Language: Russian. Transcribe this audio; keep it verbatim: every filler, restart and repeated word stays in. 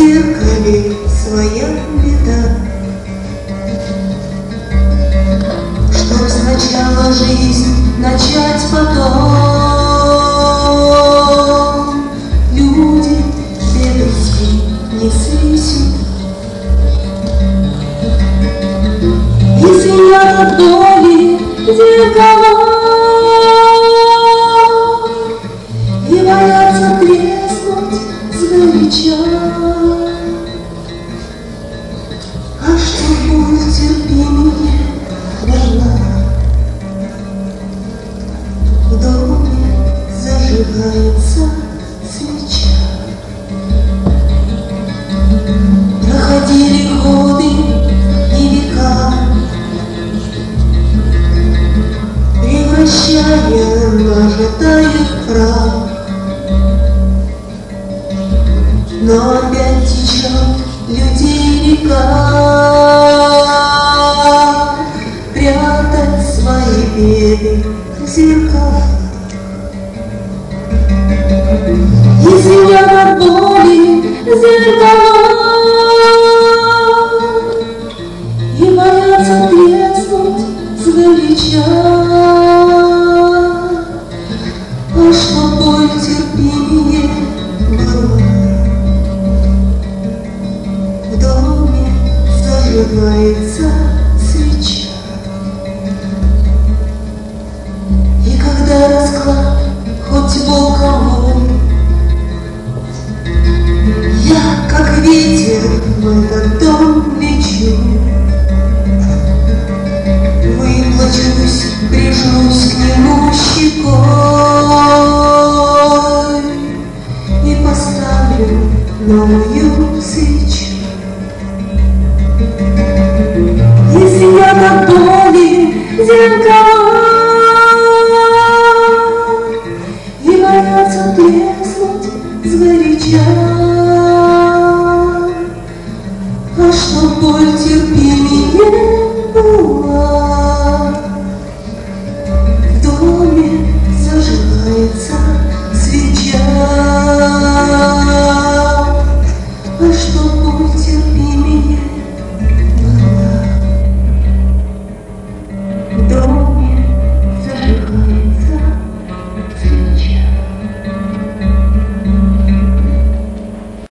зеркале своя беда. Чтоб сначала жизнь начать потом, люди бедности неслись. Если я от боли зеркала и боятся треснуть сгоряча, а что боль терпимее дала, в доме зажигается свеча. Проходили годы и века, превращая нажитое в прах, но опять течет людей река, прятать свои беды в зеркалах. Если я от боли зеркала и боятся треснуть сгоряча, а что боль терпимее была, в доме зажигается свеча. И когда расклад хоть волковой, я, как ветер, в этот дом лечу, выплачусь, прижмусь к нему щекой и поставлю новую свечу. Если я на боли зеркала и боятся треснуть сгоряча, а что боль терпимее была,